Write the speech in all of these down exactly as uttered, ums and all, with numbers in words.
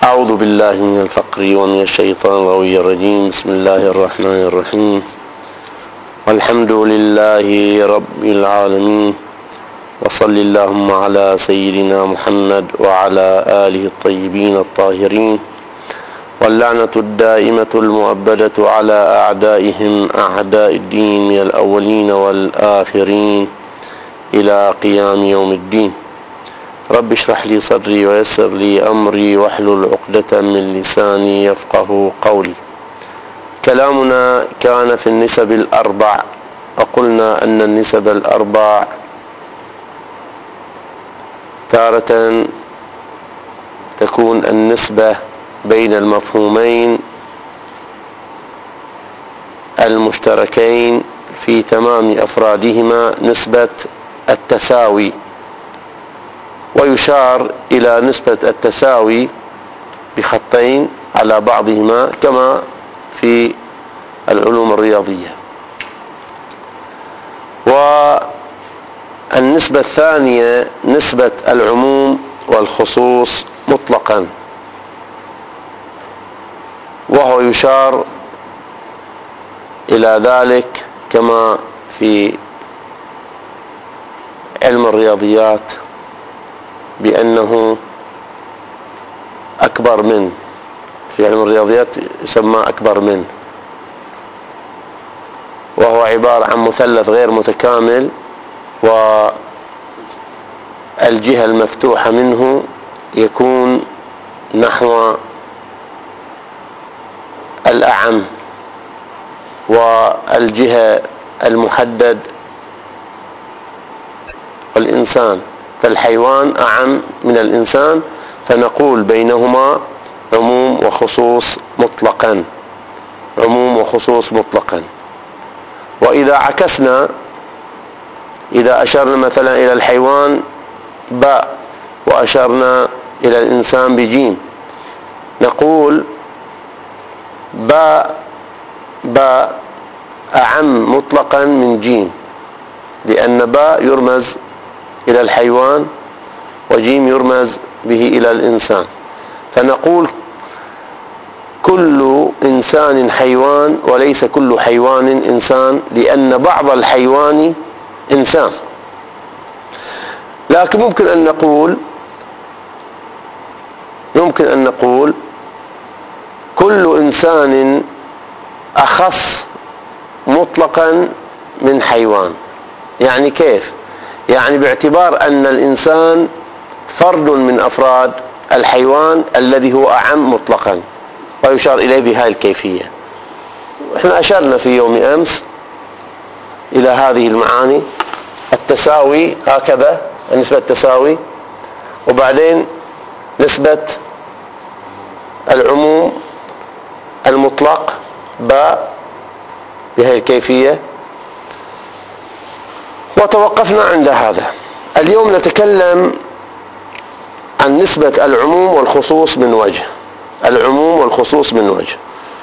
أعوذ بالله من الفقر ومن الشيطان الغوي الرجيم. بسم الله الرحمن الرحيم. والحمد لله رب العالمين، وصل اللهم على سيدنا محمد وعلى آله الطيبين الطاهرين، واللعنة الدائمة المؤبدة على أعدائهم أعداء الدين من الأولين والآخرين إلى قيام يوم الدين. رب اشرح لي صدري ويسر لي أمري واحلل عقدة من لساني يفقه قولي. كلامنا كان في النسب الأربع، وقلنا أن النسب الأربع تارة تكون النسبة بين المفهومين المشتركين في تمام أفرادهما نسبة التساوي، ويشار إلى نسبة التساوي بخطين على بعضهما كما في العلوم الرياضية. والنسبة الثانية نسبة العموم والخصوص مطلقا، وهو يشار إلى ذلك كما في علم الرياضيات بأنه أكبر من، في علم الرياضيات يسمى أكبر من، وهو عبارة عن مثلث غير متكامل، والجهة المفتوحة منه يكون نحو الأعم، والجهة المحدد والإنسان، فالحيوان أعم من الإنسان، فنقول بينهما عموم وخصوص مطلقا، عموم وخصوص مطلقا. وإذا عكسنا، إذا أشرنا مثلا إلى الحيوان باء وأشرنا إلى الإنسان بجيم، نقول باء باء أعم مطلقا من جيم، لأن باء يرمز إلى الحيوان وجيم يرمز به إلى الإنسان، فنقول كل إنسان حيوان وليس كل حيوان إنسان، لأن بعض الحيوان إنسان. لكن ممكن أن نقول يمكن أن نقول كل إنسان أخص مطلقا من حيوان. يعني كيف؟ يعني باعتبار أن الإنسان فرد من أفراد الحيوان الذي هو أعم مطلقا، ويشار إليه بهذه الكيفية. احنا أشرنا في يوم أمس إلى هذه المعاني، التساوي هكذا، نسبة التساوي، وبعدين نسبة العموم المطلق باء بهذه الكيفية، وتوقفنا عند هذا. اليوم نتكلم عن نسبة العموم والخصوص من وجه، العموم والخصوص من وجه،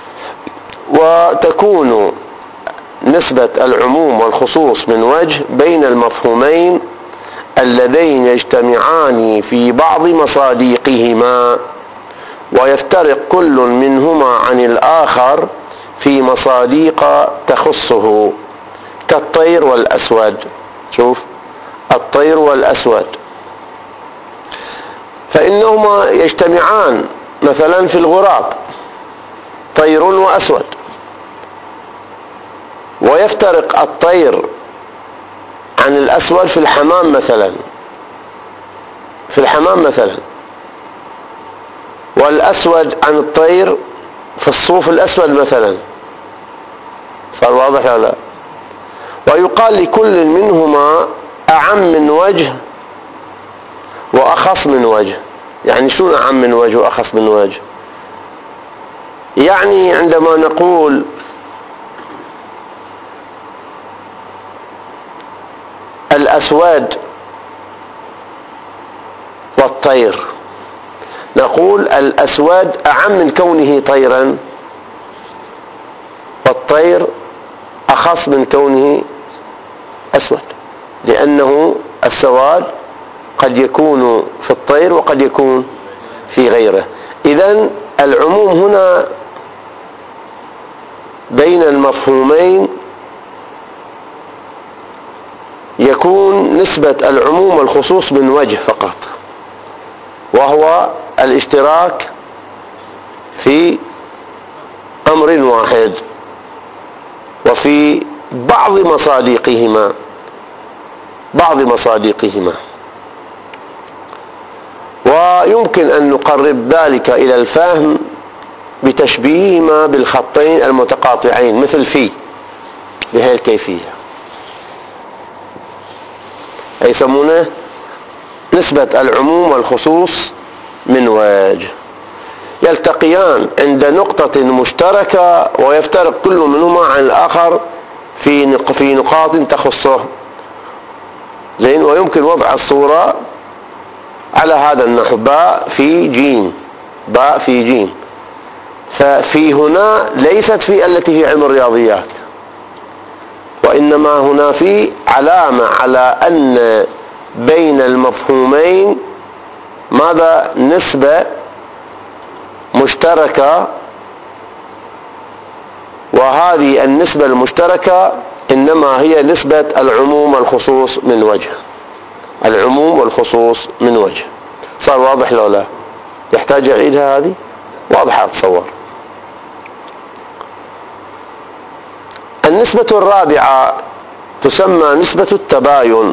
وتكون نسبة العموم والخصوص من وجه بين المفهومين اللذين يجتمعان في بعض مصادقهما، ويفترق كل منهما عن الآخر في مصادق تخصه، كالطير والأسود. شوف، الطير والأسود فإنهما يجتمعان مثلا في الغراب، طير وأسود، ويفترق الطير عن الأسود في الحمام مثلا، في الحمام مثلا، والأسود عن الطير في الصوف الأسود مثلا. صار واضح ولا لا؟ ويقال لكل منهما أعم من وجه وأخص من وجه. يعني شنو أعم من وجه وأخص من وجه؟ يعني عندما نقول الأسود والطير، نقول الأسود أعم من كونه طيرا، والطير أخص من كونه أسود، لأنه السواد قد يكون في الطير وقد يكون في غيره. إذن إذن العموم هنا بين المفهومين يكون نسبة العموم والخصوص من وجه فقط، وهو الاشتراك في أمر واحد وفي بعض مصادقهما بعض مصادقهما ويمكن أن نقرب ذلك إلى الفهم بتشبيههما بالخطين المتقاطعين مثل في بهذه الكيفية، يسمونه نسبة العموم والخصوص من وجه، يلتقيان عند نقطة مشتركة ويفترق كل منهما عن الآخر في في نقاط تخصه. زين. ويمكن وضع الصورة على هذا النحو: باء في جيم، باء في جيم. ففي هنا ليست في التي في علم الرياضيات، وإنما هنا في علامة على أن بين المفهومين ماذا؟ نسبة مشتركة، وهذه النسبة المشتركة إنما هي نسبة العموم والخصوص من وجه. العموم والخصوص من وجه. صار واضح لو لا؟ يحتاج أعيدها؟ هذه واضحة أتصور. النسبة الرابعة تسمى نسبة التباين،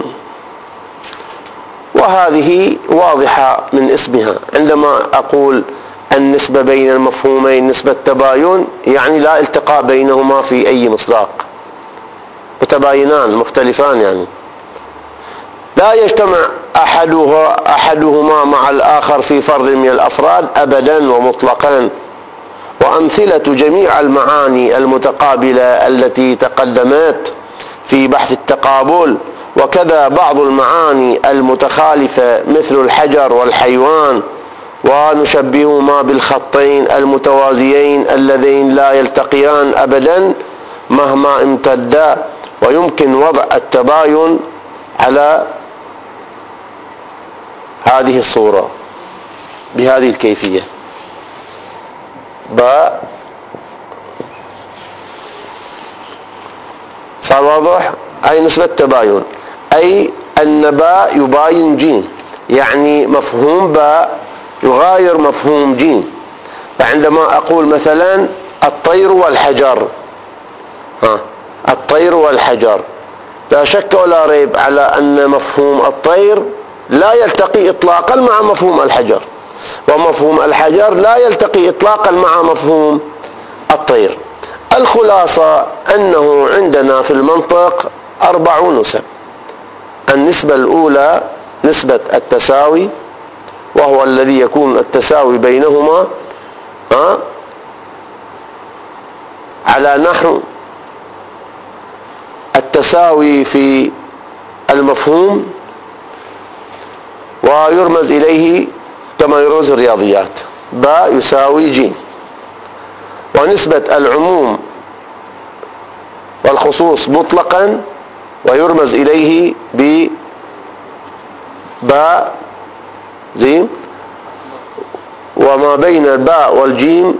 وهذه واضحة من اسمها. عندما أقول النسبة بين المفهومين نسبة تباين، يعني لا التقاء بينهما في أي مصداق، متباينان مختلفان، يعني لا يجتمع أحدها أحدهما مع الآخر في فرد من الأفراد أبدا ومطلقا. وأمثلة جميع المعاني المتقابلة التي تقدمت في بحث التقابل، وكذا بعض المعاني المتخالفة مثل الحجر والحيوان، ونشبههما بالخطين المتوازيين اللذين لا يلتقيان أبدا مهما امتدا. ويمكن وضع التباين على هذه الصورة بهذه الكيفية: باء. صار واضح؟ أي نسبة تباين، أي أن باء يباين جيم، يعني مفهوم باء يغاير مفهوم جيم. فعندما أقول مثلا الطير والحجر، ها الطير والحجر، لا شك ولا ريب على أن مفهوم الطير لا يلتقي إطلاقا مع مفهوم الحجر، ومفهوم الحجر لا يلتقي إطلاقا مع مفهوم الطير. الخلاصة أنه عندنا في المنطق أربع نسب. النسبة الأولى نسبة التساوي، وهو الذي يكون التساوي بينهما ها على نحو التساوي في المفهوم، ويرمز إليه كما يرمز الرياضيات: باء يساوي جيم. ونسبة العموم والخصوص مطلقا، ويرمز إليه بباء زين، وما بين الباء والجيم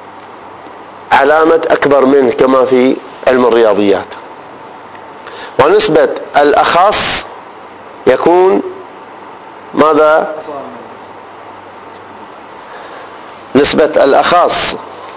علامة أكبر منه كما في علم الرياضيات. ونسبة الأخص يكون ماذا؟ نسبة الأخص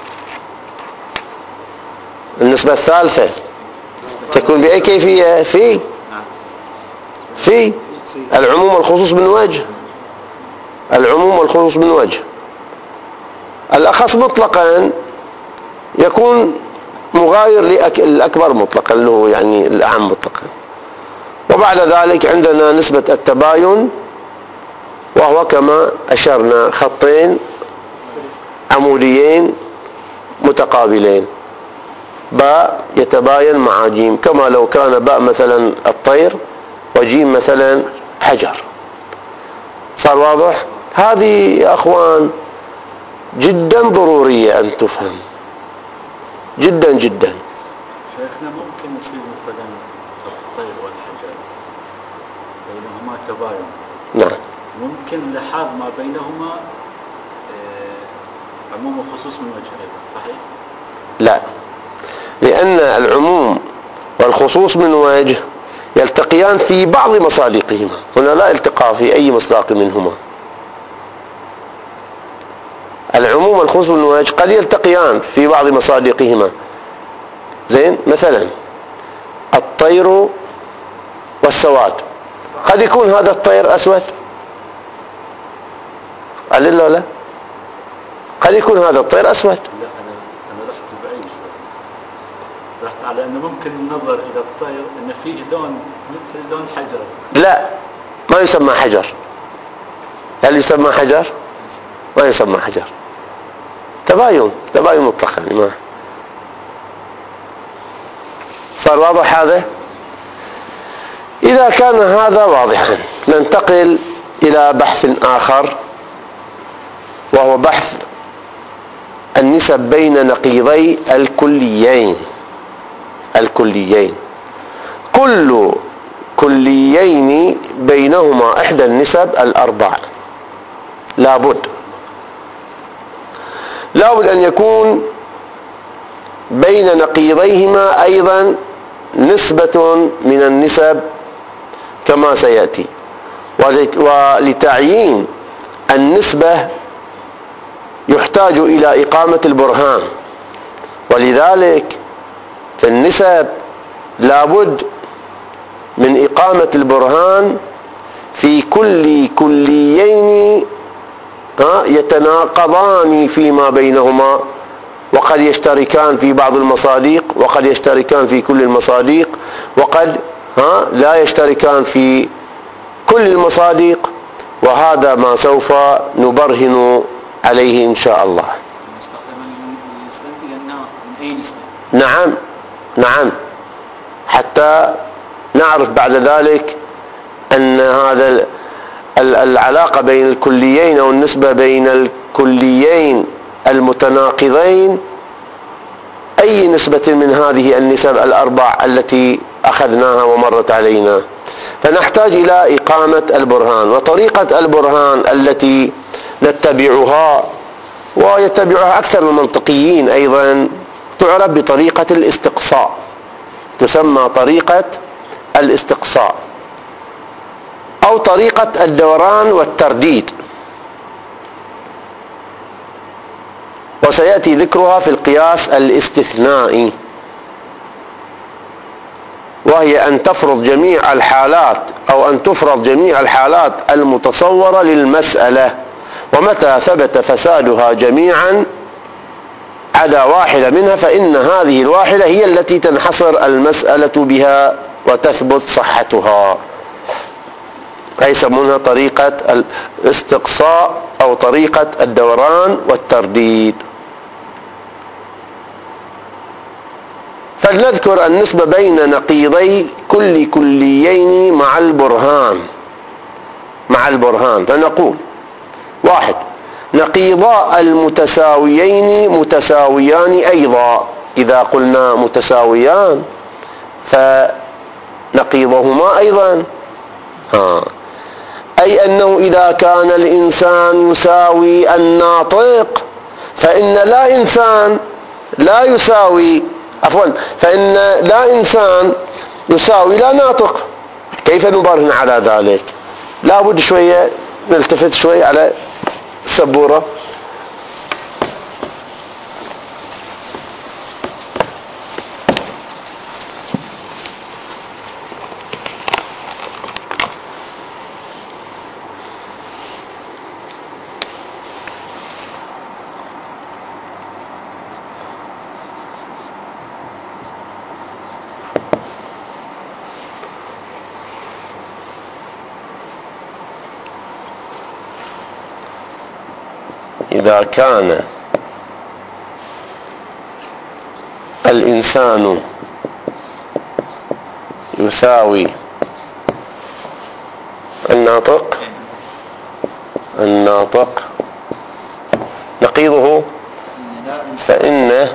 النسبة الثالثة تكون بأي كيفية؟ في في العموم والخصوص من وجه. العموم والخصوص من وجه. الأخص مطلقا يكون مغاير للأكبر مطلقا، له يعني الأعم مطلقا. وبعد ذلك عندنا نسبة التباين، وهو كما أشرنا خطين عموديين متقابلين، باء يتباين مع جيم، كما لو كان باء مثلا الطير وجيم مثلا حجر. صار واضح؟ هذه يا أخوان جدا ضرورية أن تفهم، جدا جدا. شيخنا ممكن يصير مثلا الطير والحجر بينهما تباين، نعم، ممكن لحاظ ما بينهما عموم وخصوص من وجه أيضا صحيح؟ لا، لأن العموم والخصوص من وجه يلتقيان في بعض مصادقهما، هنا لا التقاء في أي مصداق منهما. العموم والخصوص من وجه قد يلتقيان في بعض مصادقهما. زين، مثلا الطير والسواد، قد يكون هذا الطير أسود، قال له لا، قد يكون هذا الطير أسود. لا، أنا أنا رحت بعيد شوي، رحت على أنه ممكن النظر إلى الطير أنه فيه لون مثل لون حجر. لا، ما يسمى حجر. هل يسمى حجر؟ ما يسمى حجر، تباين تباين مطلق يعني. ما صار واضح هذا؟ إذا كان هذا واضحا ننتقل إلى بحث آخر، وهو بحث النسب بين نقيضي الكليين. الكليين كل كليين بينهما إحدى النسب الأربع، لابد لابد أن يكون بين نقيضيهما أيضا نسبة من النسب كما سيأتي. ولتعيين النسبة يحتاج إلى إقامة البرهان، ولذلك في النسب لابد من إقامة البرهان في كل كليين يتناقضان فيما بينهما، وقد يشتركان في بعض المصادق، وقد يشتركان في كل المصادق، وقد ها لا يشتركان في كل المصادق. وهذا ما سوف نبرهن عليه إن شاء الله. نعم نعم، حتى نعرف بعد ذلك أن هذا العلاقة بين الكليين أو النسبة بين الكليين المتناقضين أي نسبة من هذه النسب الأربع التي أخذناها ومرت علينا. فنحتاج إلى إقامة البرهان، وطريقة البرهان التي نتبعها ويتبعها أكثر من المنطقيين أيضا تعرف بطريقة الاستقصاء، تسمى طريقة الاستقصاء أو طريقة الدوران والترديد، وسيأتي ذكرها في القياس الاستثنائي، وهي أن تفرض جميع الحالات أو أن تفرض جميع الحالات المتصورة للمسألة، ومتى ثبت فسادها جميعا عدا واحدة منها فإن هذه الواحدة هي التي تنحصر المسألة بها وتثبت صحتها. يسمونها طريقة الاستقصاء أو طريقة الدوران والترديد. فلنذكر النسبة بين نقيضي كل كليين مع البرهان. مع البرهان فنقول: واحد، نقيضا المتساويين متساويان أيضا. إذا قلنا متساويان فنقيضهما أيضا، ها. أي أنه إذا كان الإنسان يساوي الناطق فإن لا إنسان لا يساوي عفوا فإن لا إنسان يساوي لا ناطق. كيف نبرهن على ذلك؟ لا بد شوية نلتفت شوية على السبورة. إذا كان الإنسان يساوي الناطق الناطق نقيضه فإن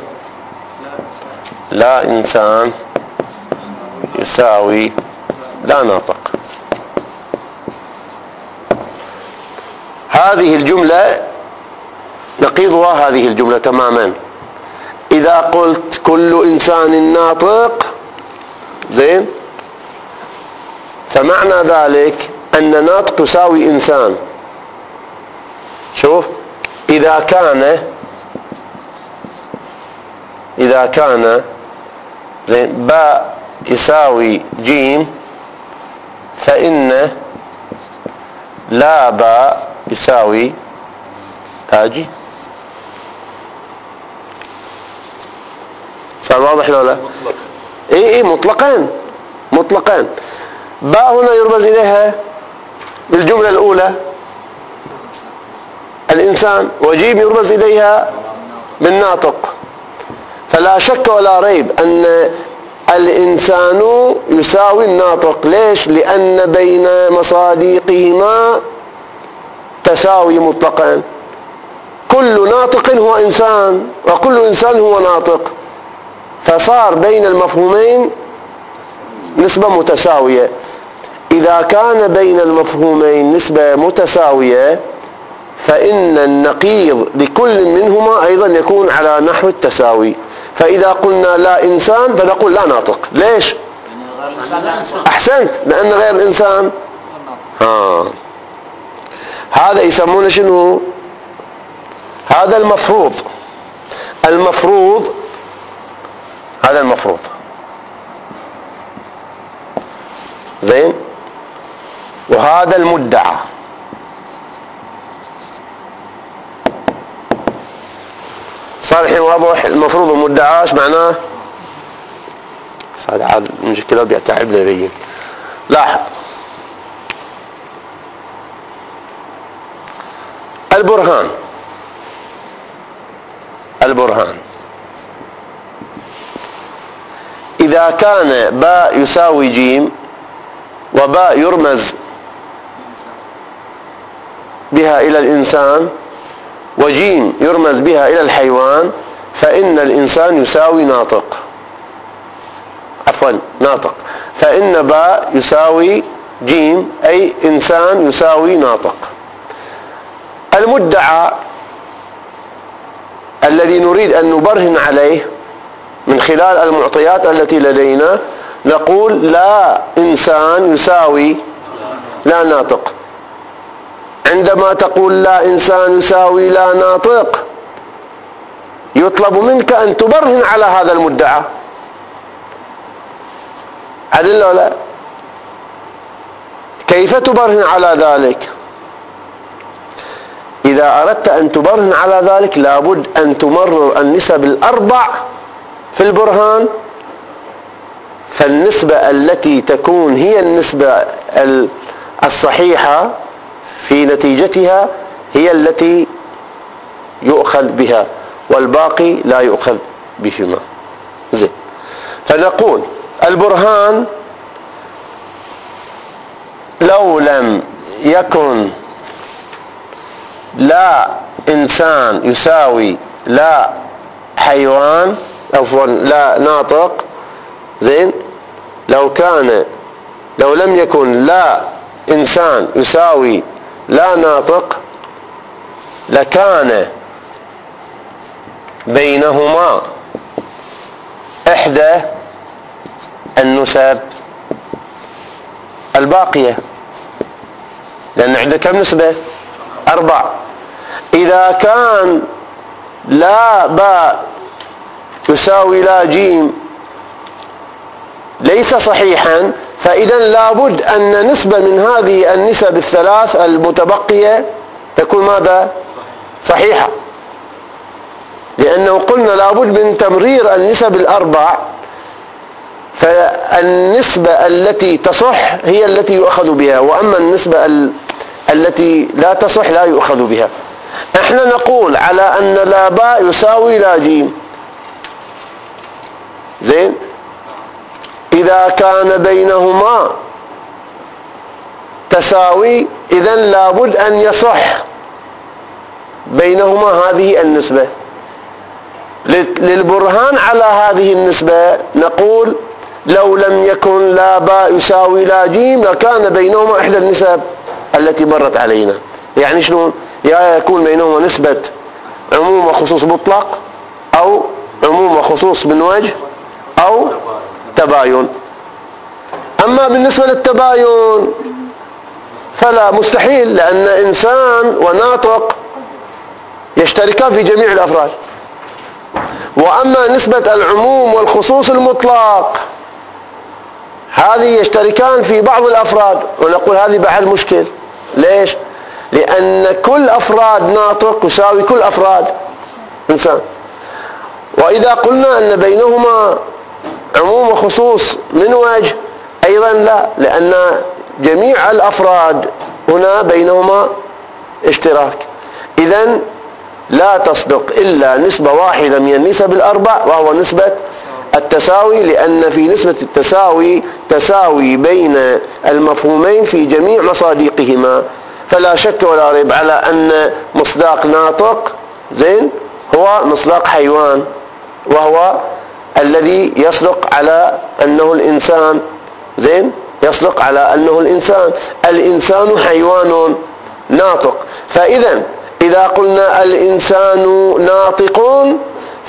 لا إنسان يساوي لا ناطق. هذه الجملة نقيضها هذه الجملة تماما. إذا قلت كل إنسان ناطق زين، فمعنى ذلك أن ناطق تساوي إنسان. شوف، إذا كان إذا كان زين باء يساوي جيم، فإن لا باء يساوي لا جيم. صار واضح ولا لا؟ اي اي مطلقين مطلقين. باء هنا يرمز إليها بالجملة الأولى الإنسان، وجيم يرمز إليها بالناطق. فلا شك ولا ريب أن الإنسان يساوي الناطق. ليش؟ لأن بين مصادقهما تساوي مطلقا. كل ناطق هو إنسان، وكل إنسان هو ناطق، فصار بين المفهومين نسبة متساوية. إذا كان بين المفهومين نسبة متساوية، فإن النقيض لكل منهما أيضا يكون على نحو التساوي. فإذا قلنا لا إنسان فنقول لا ناطق. ليش؟ أحسنت، لأن غير الإنسان ها. هذا يسمونه شنو؟ هذا المفروض. المفروض هذا المفروض زين، وهذا المدعى. صار الحين واضح المفروض والمدعى ايش معناه؟ هذا عاد المشكلة بيتعبنا يبين. لاحظ، البرهان البرهان إذا كان باء يساوي جيم، وباء يرمز بها إلى الإنسان، وجيم يرمز بها إلى الحيوان، فإن الإنسان يساوي ناطق. عفوا ناطق. فإن باء يساوي جيم، أي إنسان يساوي ناطق. المدعى الذي نريد أن نبرهن عليه من خلال المعطيات التي لدينا، نقول لا إنسان يساوي لا ناطق. عندما تقول لا إنسان يساوي لا ناطق، يطلب منك أن تبرهن على هذا المدعى. عدل ولا لا؟ كيف تبرهن على ذلك؟ إذا أردت أن تبرهن على ذلك لابد أن تمرر النسب الأربع في البرهان. فالنسبة التي تكون هي النسبة الصحيحة في نتيجتها هي التي يؤخذ بها، والباقي لا يؤخذ بهما. زين، فنقول البرهان لو لم يكن لا إنسان يساوي لا حيوان، عفوا لا ناطق، زين، لو كان لو لم يكن لا إنسان يساوي لا ناطق، لكان بينهما إحدى النسب الباقية، لأن عندنا كم نسبة؟ أربع. إذا كان لا باء يساوي لا جيم ليس صحيحا، فإذا لابد أن نسبة من هذه النسب الثلاث المتبقية تكون ماذا؟ صحيحة، لأنه قلنا لابد من تمرير النسب الأربع. فالنسبة التي تصح هي التي يؤخذ بها، وأما النسبة التي لا تصح لا يؤخذ بها. احنا نقول على أن لا باء يساوي لا جيم، زين، إذا كان بينهما تساوي إذن لابد أن يصح بينهما هذه النسبة. للبرهان على هذه النسبة نقول لو لم يكن لا باء يساوي لا جيم لكان بينهما إحدى النسب التي مرت علينا. يعني شنو؟ يا يكون بينهما نسبة عموم وخصوص مطلق أو عموم وخصوص من وجه أو تباين. أما بالنسبة للتباين فلا، مستحيل، لأن إنسان وناطق يشتركان في جميع الأفراد. وأما نسبة العموم والخصوص المطلق هذه يشتركان في بعض الأفراد، ونقول هذه بعد مشكل. ليش؟ لأن كل أفراد ناطق يساوي كل أفراد إنسان. وإذا قلنا أن بينهما عموم وخصوص من وجه أيضا لا، لأن جميع الأفراد هنا بينهما اشتراك. إذن لا تصدق إلا نسبة واحدة من النسب الأربع، وهو نسبة التساوي، لأن في نسبة التساوي تساوي بين المفهومين في جميع مصادقهما. فلا شك ولا ريب على أن مصداق ناطق زين هو مصداق حيوان، وهو الذي يصدق على أنه الإنسان زين يصدق على أنه الإنسان. الإنسان حيوان ناطق. فإذا إذا قلنا الإنسان ناطقون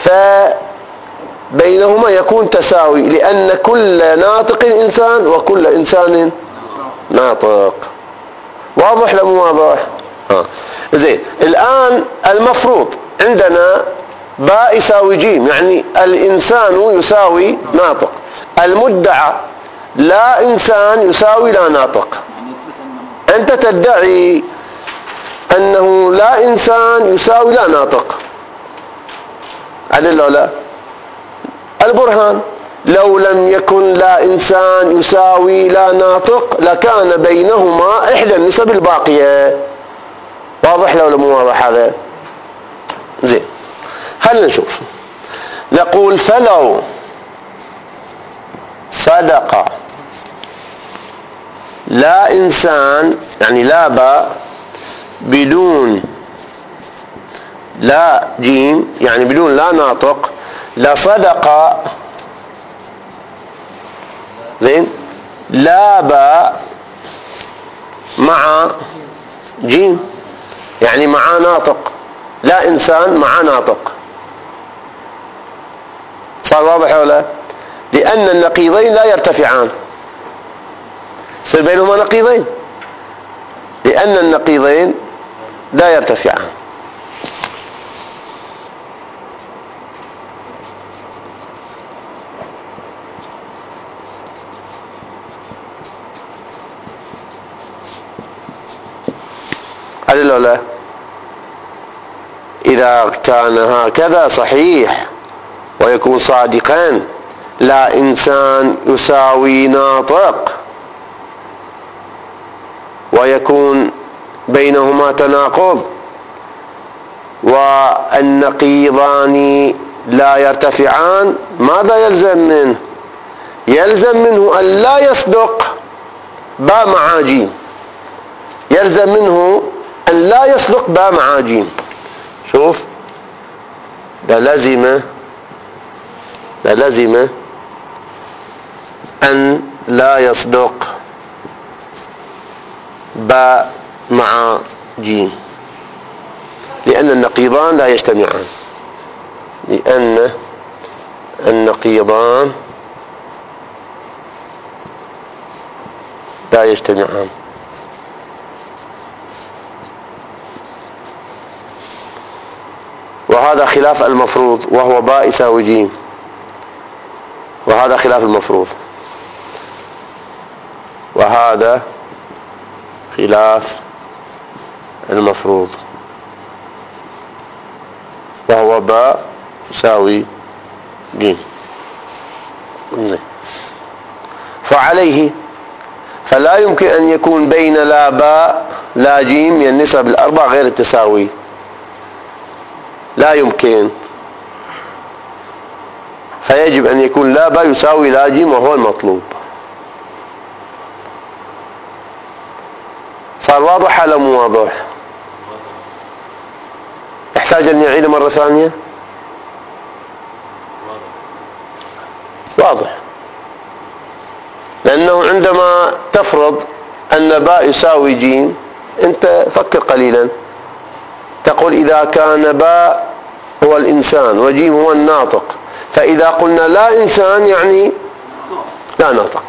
فبينهما يكون تساوي، لأن كل ناطق إنسان وكل إنسان ناطق. واضح لم واضح؟ آه. زين. الآن المفروض عندنا باء يساوي جيم، يعني الإنسان يساوي ناطق. المدعى لا إنسان يساوي لا ناطق. أنت تدعي أنه لا إنسان يساوي لا ناطق، عدل ولا؟ البرهان: لو لم يكن لا إنسان يساوي لا ناطق لكان بينهما إحدى النسب الباقية. واضح لو لم واضح هذا؟ زين. خلينا نشوف. نقول فلو صدق لا إنسان، يعني لا باء بدون لا جيم، يعني بدون لا ناطق، لصدق زين لا باء مع جيم، يعني مع ناطق. لا إنسان مع ناطق. صار واضح ولا؟ لأن النقيضين لا يرتفعان، يصير بينهما نقيضين، لأن النقيضين لا يرتفعان. هل ولا؟ إذا كان هكذا صحيح ويكون صادقان، لا إنسان يساوي ناطق، ويكون بينهما تناقض، والنقيضان لا يرتفعان، ماذا يلزم منه؟ يلزم منه أن لا يصدق باء مع جيم. يلزم منه أن لا يصدق باء مع جيم. شوف، ده لزم ده لزم أن لا يصدق باء مع جيم، لأن النقيضان لا يجتمعان. لأن النقيضان لا يجتمعان. وهذا خلاف المفروض، وهو باء يساوي جيم، وهذا خلاف المفروض، وهذا خلاف المفروض، وهو باء يساوي جيم. فعليه فلا يمكن أن يكون بين لا باء لا جيم من النسب الأربع غير التساوي. لا يمكن. فيجب أن يكون لا باء يساوي لا جيم، وهو المطلوب. صار واضح ولا مو واضح؟ يحتاج أن يعيد مرة ثانية؟ واضح. لأنه عندما تفرض أن باء يساوي جيم، أنت فكر قليلا، تقول إذا كان باء إنسان وجيم هو الناطق، فإذا قلنا لا إنسان يعني لا ناطق.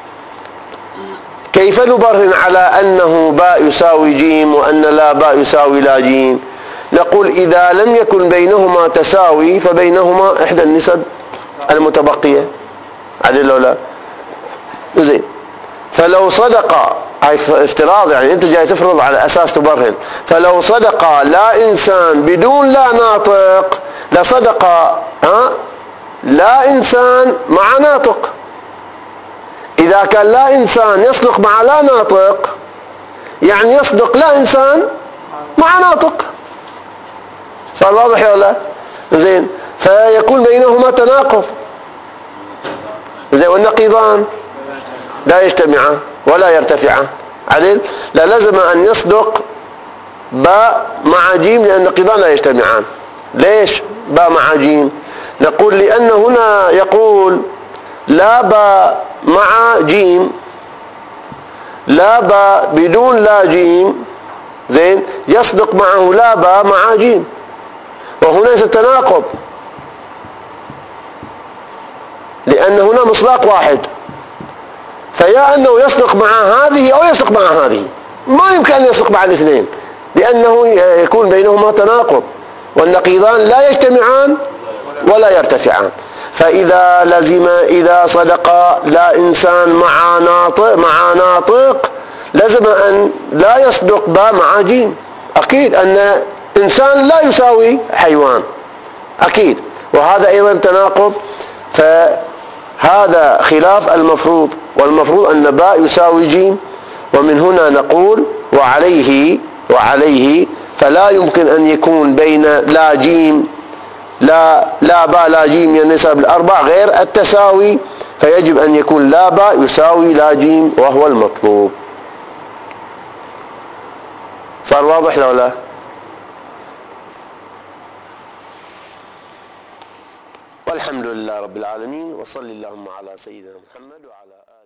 كيف نبرهن على أنه باء يساوي جيم وأن لا باء يساوي لا جيم؟ نقول إذا لم يكن بينهما تساوي فبينهما إحدى النسب المتبقية، عدل ولا زين. فلو صدق، هاي افتراض يعني أنت جاي تفرض على أساس تبرهن، فلو صدق لا إنسان بدون لا ناطق لصدق ها لا إنسان مع ناطق. إذا كان لا إنسان يصدق مع لا ناطق يعني يصدق لا إنسان مع ناطق. صار واضح ولا لا؟ زين. فيكون بينهما تناقض. زين. والنقيضان لا يجتمعان ولا يرتفعان. عدل؟ لا لازم أن يصدق باء مع جيم، لأن النقيضان لا يجتمعان. ليش باء مع جيم؟ نقول لأن هنا يقول لا باء مع جيم، لا باء بدون لا جيم، زين، يصدق معه لا باء مع جيم، وهنا تناقض، لأن هنا مصداق واحد، فيا أنه يصدق مع هذه أو يصدق مع هذه، ما يمكن أن يصدق مع الاثنين، لأنه يكون بينهما تناقض، والنقيضان لا يجتمعان ولا يرتفعان. فإذا لزم إذا صدق لا إنسان مع ناطق مع ناطق لزم أن لا يصدق با مع جيم. أكيد أن إنسان لا يساوي حيوان، أكيد، وهذا أيضا تناقض. فهذا خلاف المفروض، والمفروض أن باء يساوي جيم. ومن هنا نقول وعليه وعليه فلا يمكن أن يكون بين لا جيم لا لا باء لا جيم من النسب الأربع غير التساوي، فيجب أن يكون لا باء يساوي لا جيم، وهو المطلوب. صار واضح لو لا؟ والحمد لله رب العالمين، وصلى اللهم على سيدنا محمد وعلى آله.